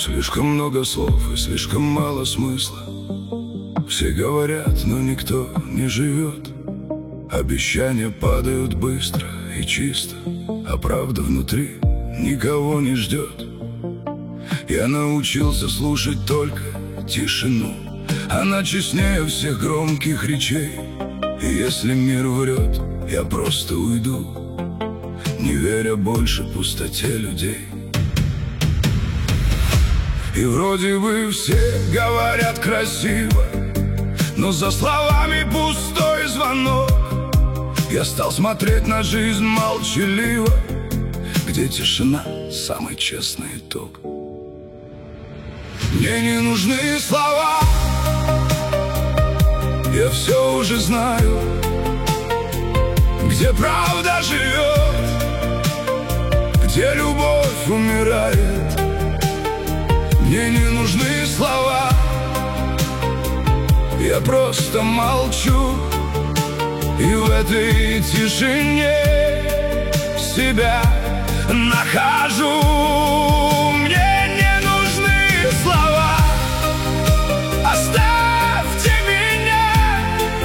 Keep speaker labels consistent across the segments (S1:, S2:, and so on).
S1: Слишком много слов и слишком мало смысла. Все говорят, но никто не живет. Обещания падают быстро и чисто, а правда внутри никого не ждет. Я научился слушать только тишину. Она честнее всех громких речей. И если мир врет, я просто уйду, не веря больше пустоте людей. И вроде бы все говорят красиво, но за словами пустой звонок. Я стал смотреть на жизнь молчаливо, где тишина — самый честный итог. Мне не нужны слова, я все уже знаю, где правда живет, где любовь умирает. Мне не нужны слова, я просто молчу, и в этой тишине себя нахожу. Мне не нужны слова, оставьте меня.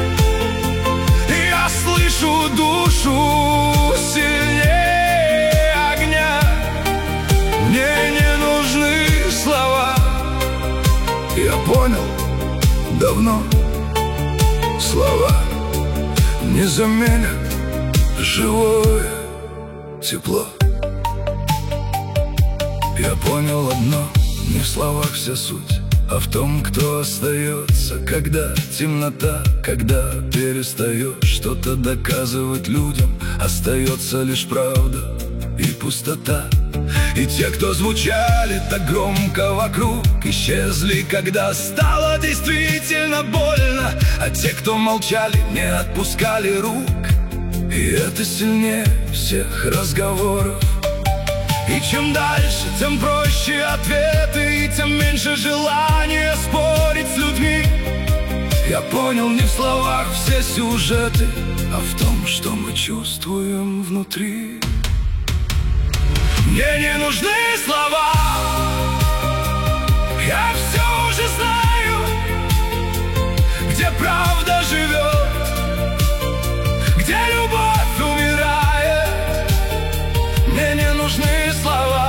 S1: Я слышу душу сильнее огня. Мне не нужны слова, я понял давно. Слова не заменят живое тепло. Я понял одно: не в словах вся суть, а в том, кто остается, когда темнота, когда перестаешь что-то доказывать людям. Остается лишь правда и пустота. И те, кто звучали так громко вокруг, исчезли, когда стало действительно больно. А те, кто молчали, не отпускали рук. И это сильнее всех разговоров. И чем дальше, тем проще ответы, и тем меньше желания спорить с людьми. Я понял, не в словах все сюжеты, а в том, что мы чувствуем внутри. Мне не нужны слова, я все уже знаю, где правда живет, где любовь умирает. Мне не нужны слова,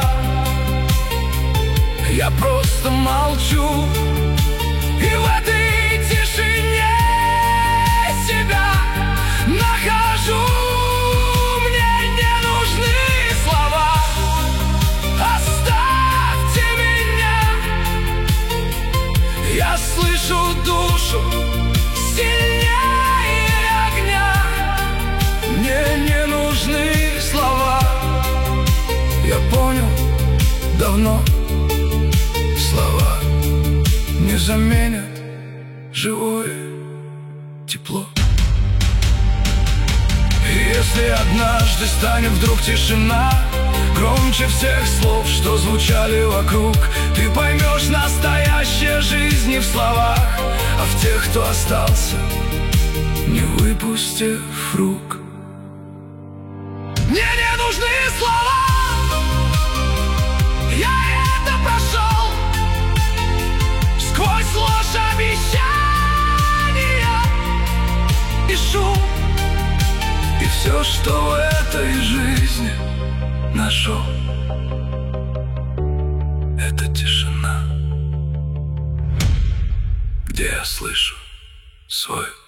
S1: я просто молчу, и в этой тишине себя нахожу. Мне не нужны слова, оставьте меня. Я слышу душу сильнее огня. Мне не нужны слова, я понял давно. Слова не заменят живое тепло. И если однажды станет вдруг тишина громче всех слов, что звучали вокруг, ты поймешь, настоящая жизнь не в словах, а в тех, кто остался, не выпустив рук. Мне не нужны слова, я это прошел. Сквозь ложь обещания и шум, и все, что в этой жизни нашел, это тишина, где я слышу свой